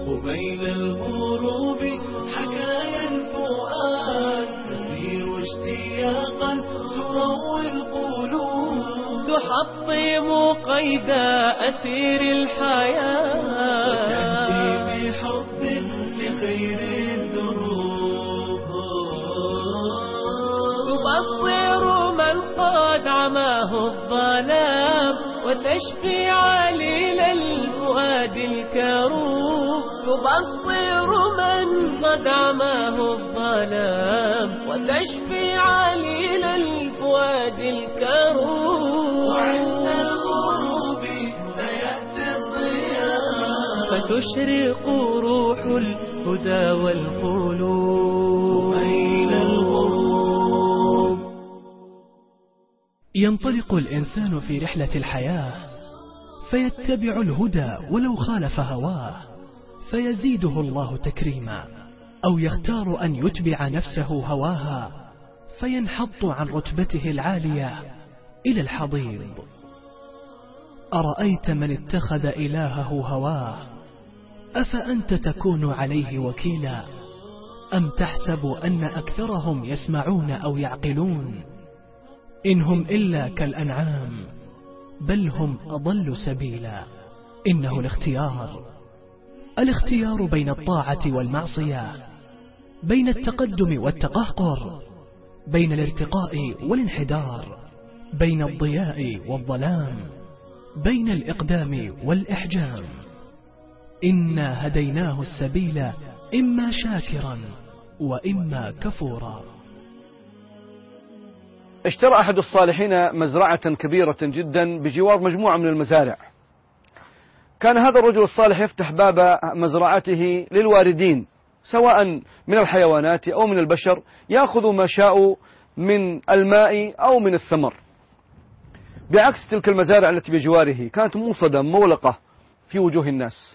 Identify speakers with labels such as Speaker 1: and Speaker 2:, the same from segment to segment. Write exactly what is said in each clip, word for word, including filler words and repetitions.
Speaker 1: وبين الغروب حكايا الفؤاد تسير اشتياقا تروي القلوب، تحطم قيد أسير الحياة، وتهدي بحب لخير الدروب، تبصر من قد عماه الظلام، وتشفي عليل الفؤاد الكروب، تبصر من قد عماه الظلام، وتشفي عليل الفؤاد الكروب، وعند الغروب سيأتي الضياء، فتشرق روح الهدى والقلوب بين الغروب.
Speaker 2: ينطلق الإنسان في رحلة الحياة فيتبع الهدى ولو خالف هواه، فيزيده الله تكريما، أو يختار أن يتبع نفسه هواها فينحط عن رتبته العالية إلى الحضيض. أرأيت من اتخذ إلهه هواه أفأنت تكون عليه وكيلا، أم تحسب أن أكثرهم يسمعون أو يعقلون؟ إنهم إلا كالأنعام بل هم أضل سبيلا. إنه الاختيار، الاختيار بين الطاعة والمعصية، بين التقدم والتقهقر، بين الارتقاء والانحدار، بين الضياء والظلام، بين الإقدام والإحجام. إنا هديناه السبيل إما شاكرا وإما كفورا.
Speaker 3: اشترى أحد الصالحين مزرعة كبيرة جدا بجوار مجموعة من المزارع. كان هذا الرجل الصالح يفتح باب مزرعته للواردين سواء من الحيوانات أو من البشر، يأخذ ما شاء من الماء أو من الثمر، بعكس تلك المزارع التي بجواره كانت موصدة مولقة في وجوه الناس.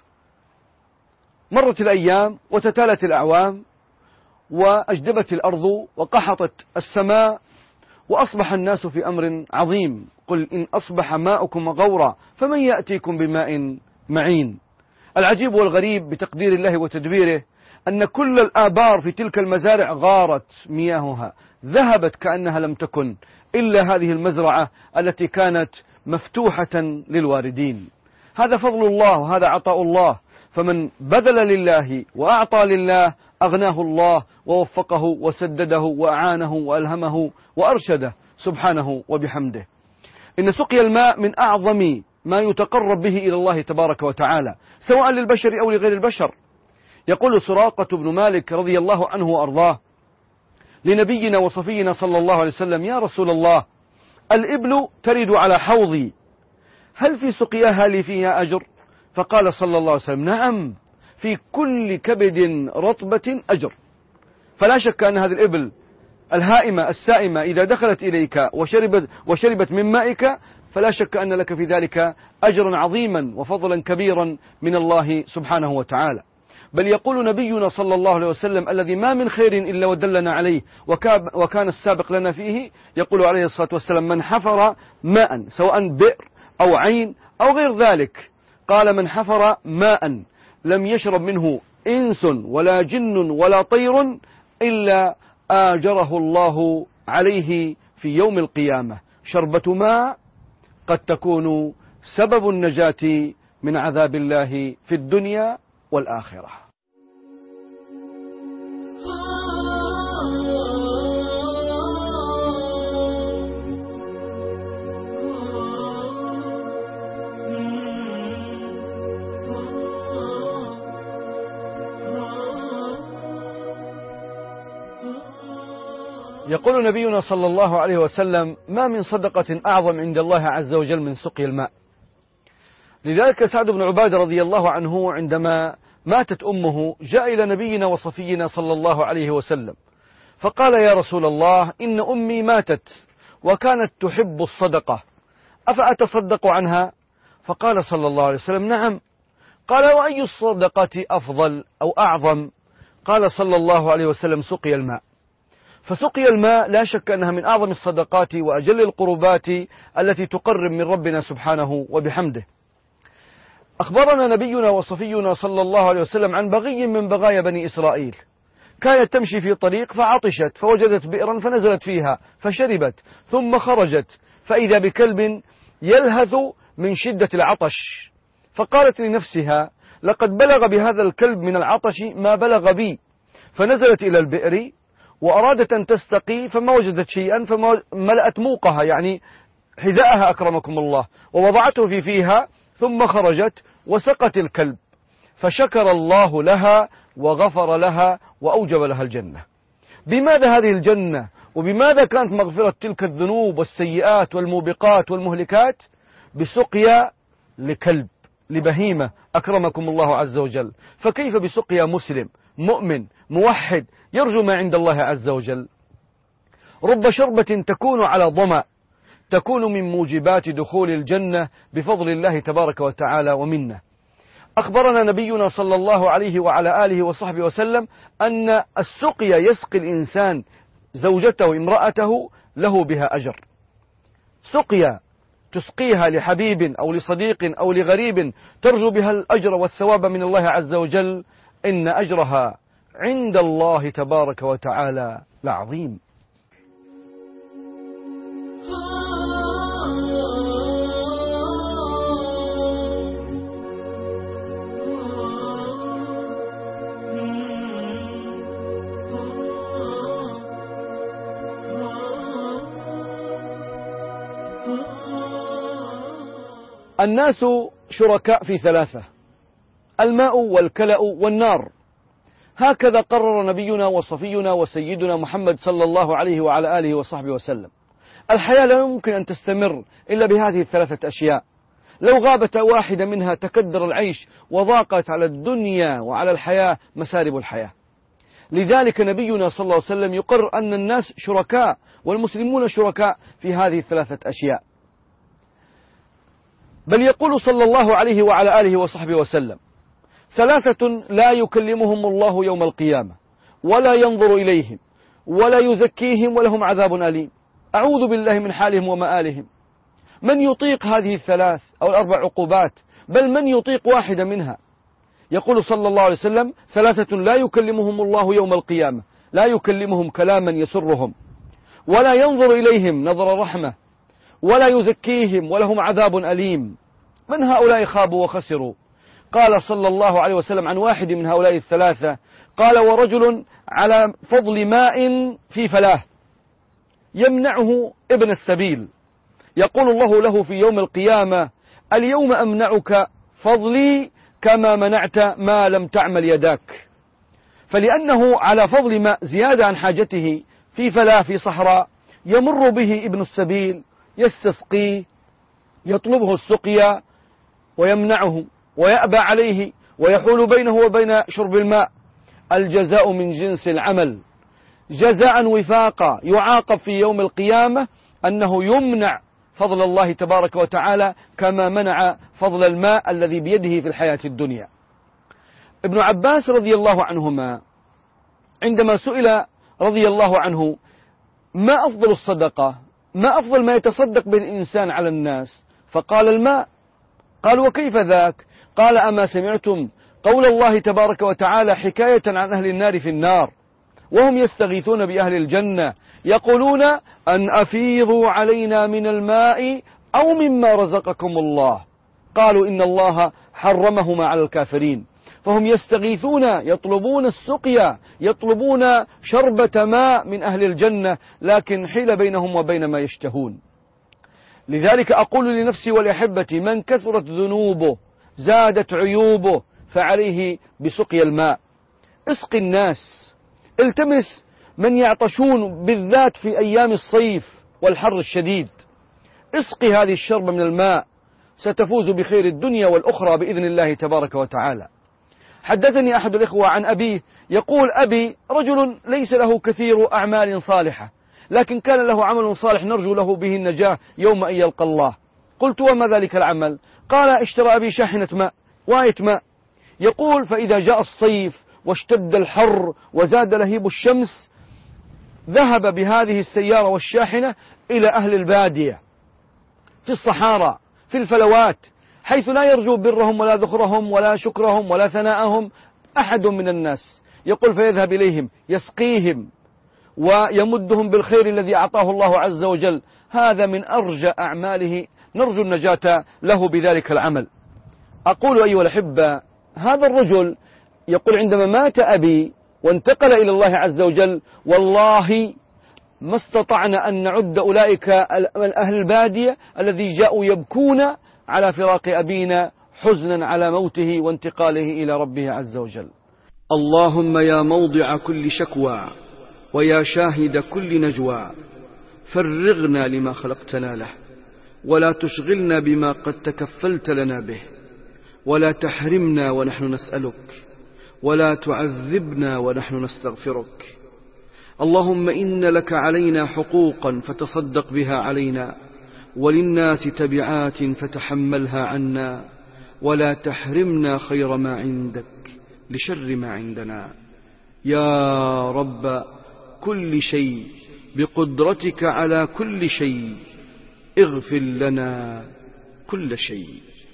Speaker 3: مرت الأيام وتتالت الأعوام، وأجدبت الأرض وقحطت السماء، وأصبح الناس في أمر عظيم. قل إن أصبح ماؤكم غورا فمن يأتيكم بماء معين. العجيب والغريب بتقدير الله وتدبيره أن كل الآبار في تلك المزارع غارت مياهها، ذهبت كأنها لم تكن إلا هذه المزرعة التي كانت مفتوحة للواردين. هذا فضل الله وهذا عطاء الله، فمن بذل لله وأعطى لله أغناه الله ووفقه وسدده وأعانه وألهمه وأرشده سبحانه وبحمده. إن سقي الماء من أعظم ما يتقرب به إلى الله تبارك وتعالى سواء للبشر أو لغير البشر. يقول سراقة بن مالك رضي الله عنه وأرضاه لنبينا وصفينا صلى الله عليه وسلم: يا رسول الله، الإبل ترد على حوضي، هل في سقياها لي فيها أجر؟ فقال صلى الله عليه وسلم: نعم، في كل كبد رطبة أجر. فلا شك أن هذه الإبل الهائمة السائمة إذا دخلت إليك وشربت, وشربت من مائك فلا شك أن لك في ذلك أجرا عظيما وفضلا كبيرا من الله سبحانه وتعالى. بل يقول نبينا صلى الله عليه وسلم الذي ما من خير إلا ودلنا عليه وكان السابق لنا فيه، يقول عليه الصلاة والسلام: من حفر ماء سواء بئر أو عين أو غير ذلك، قال: من حفر ماء لم يشرب منه إنس ولا جن ولا طير إلا آجره الله عليه في يوم القيامة شربة ماء قد تكون سبب النجاة من عذاب الله في الدنيا والآخرة. يقول نبينا صلى الله عليه وسلم: ما من صدقة أعظم عند الله عز وجل من سقي الماء. لذلك سعد بن عبادة رضي الله عنه عندما ماتت أمه جاء إلى نبينا وصفينا صلى الله عليه وسلم فقال: يا رسول الله، إن أمي ماتت وكانت تحب الصدقة، أفأتصدق عنها؟ فقال صلى الله عليه وسلم: نعم. قال: وأي الصدقة أفضل أو أعظم؟ قال صلى الله عليه وسلم: سقي الماء. فسقي الماء لا شك أنها من أعظم الصدقات وأجل القربات التي تقرب من ربنا سبحانه وبحمده. أخبرنا نبينا وصفينا صلى الله عليه وسلم عن بغي من بغايا بني إسرائيل، كانت تمشي في طريق فعطشت فوجدت بئرا فنزلت فيها فشربت، ثم خرجت فإذا بكلب يلهث من شدة العطش، فقالت لنفسها لقد بلغ بهذا الكلب من العطش ما بلغ بي، فنزلت إلى البئر وأرادت أن تستقي فما وجدت شيئا، فملأت موقها يعني حذاءها أكرمكم الله ووضعته في فيها، ثم خرجت وسقت الكلب، فشكر الله لها وغفر لها وأوجب لها الجنة. بماذا هذه الجنة؟ وبماذا كانت مغفرة تلك الذنوب والسيئات والموبقات والمهلكات؟ بسقيا لكلب، لبهيمة أكرمكم الله عز وجل. فكيف بسقيا مسلم مؤمن موحد يرجو ما عند الله عز وجل؟ رب شربة تكون على ظمأ تكون من موجبات دخول الجنة بفضل الله تبارك وتعالى ومنه. أخبرنا نبينا صلى الله عليه وعلى آله وصحبه وسلم أن السقيا يسقي الإنسان زوجته امرأته له بها أجر. سقيا تسقيها لحبيب أو لصديق أو لغريب ترجو بها الأجر والثواب من الله عز وجل، إن أجرها عند الله تبارك وتعالى لعظيم. الناس شركاء في ثلاثة: الماء والكلأ والنار. هكذا قرر نبينا وصفينا وسيدنا محمد صلى الله عليه وعلى آله وصحبه وسلم. الحياة لا يمكن أن تستمر إلا بهذه الثلاثة أشياء، لو غابت واحدة منها تكدر العيش وضاقت على الدنيا وعلى الحياة مسارب الحياة. لذلك نبينا صلى الله عليه وسلم يقرر أن الناس شركاء والمسلمون شركاء في هذه الثلاثة أشياء، بل يقول صلى الله عليه وعلى آله وصحبه وسلم: ثلاثة لا يكلمهم الله يوم القيامة ولا ينظر إليهم ولا يزكيهم ولهم عذاب أليم. أعوذ بالله من حالهم ومآلهم. من يطيق هذه الثلاث أو الأربع عقوبات؟ بل من يطيق واحدة منها؟ يقول صلى الله عليه وسلم: ثلاثة لا يكلمهم الله يوم القيامة، لا يكلمهم كلاما يسرهم، ولا ينظر إليهم نظر رحمة، ولا يزكيهم ولهم عذاب أليم. من هؤلاء خابوا وخسروا؟ قال صلى الله عليه وسلم عن واحد من هؤلاء الثلاثة، قال: ورجل على فضل ماء في فلاه يمنعه ابن السبيل، يقول الله له في يوم القيامة: اليوم أمنعك فضلي كما منعت ما لم تعمل يداك. فلأنه على فضل ماء زيادة عن حاجته في فلاه في صحراء، يمر به ابن السبيل يستسقيه، يطلبه السقيا ويمنعه ويأبى عليه ويحول بينه وبين شرب الماء. الجزاء من جنس العمل، جزاء وفاقا، يعاقب في يوم القيامة أنه يمنع فضل الله تبارك وتعالى كما منع فضل الماء الذي بيده في الحياة الدنيا. ابن عباس رضي الله عنهما عندما سئل رضي الله عنه: ما أفضل الصدقة؟ ما أفضل ما يتصدق به الإنسان على الناس؟ فقال: الماء. قال: وكيف ذاك؟ قال: أما سمعتم قول الله تبارك وتعالى حكاية عن أهل النار في النار وهم يستغيثون بأهل الجنة يقولون: أن أفيضوا علينا من الماء أو مما رزقكم الله. قالوا: إن الله حرمهما على الكافرين. فهم يستغيثون، يطلبون السقيا، يطلبون شربة ماء من أهل الجنة، لكن حيل بينهم وبين ما يشتهون. لذلك أقول لنفسي ولأحبتي: من كثرت ذنوبه زادت عيوبه فعليه بسقيا الماء. اسقي الناس، التمس من يعطشون بالذات في أيام الصيف والحر الشديد، اسقي هذه الشربة من الماء، ستفوز بخير الدنيا والأخرى بإذن الله تبارك وتعالى. حدثني أحد الإخوة عن أبيه يقول: أبي رجل ليس له كثير أعمال صالحة، لكن كان له عمل صالح نرجو له به النجاة يوم أن يلقى الله. قلت: وما ذلك العمل؟ قال: اشترى أبي شاحنة ماء، واية ماء. يقول: فإذا جاء الصيف واشتد الحر وزاد لهيب الشمس، ذهب بهذه السيارة والشاحنة إلى أهل البادية في الصحارى في الفلوات، حيث لا يرجو برهم ولا ذخرهم ولا شكرهم ولا ثناءهم أحد من الناس. يقول فيذهب إليهم يسقيهم ويمدهم بالخير الذي أعطاه الله عز وجل. هذا من أرجى أعماله، نرجو النجاة له بذلك العمل. أقول أيها الأحبة، هذا الرجل يقول عندما مات أبي وانتقل إلى الله عز وجل والله ما استطعنا أن نعد أولئك أهل البادية الذي جاءوا يبكون على فراق أبينا حزنا على موته وانتقاله إلى ربه عز وجل. اللهم يا موضع كل شكوى ويا شاهد كل نجوى، فرغنا لما خلقتنا له، ولا تشغلنا بما قد تكفلت لنا به، ولا تحرمنا ونحن نسألك، ولا تعذبنا ونحن نستغفرك. اللهم إن لك علينا حقوقا فتصدق بها علينا، وللناس تبعات فتحملها عنا، ولا تحرمنا خير ما عندك لشر ما عندنا. يا رب كل شيء بقدرتك على كل شيء، اغفر لنا كل شيء.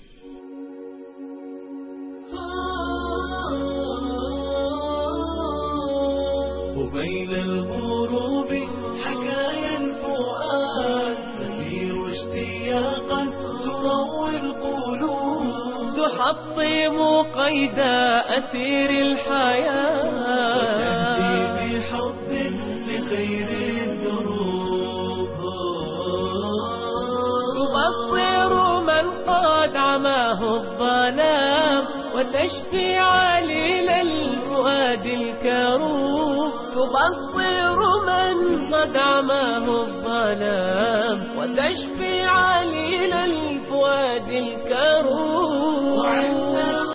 Speaker 1: وبين الغروب حكايا الفؤاد تسير اشتياقا تروي القلوب، تحطم قيد أسير الحياة وتهدي بحب لخير الدروب، تبصر من قد عماه الظلام وتشفي عليل الفؤاد الكروب، تبصر من قد عماه الظلام وتشفي عليل الفؤاد الكروب.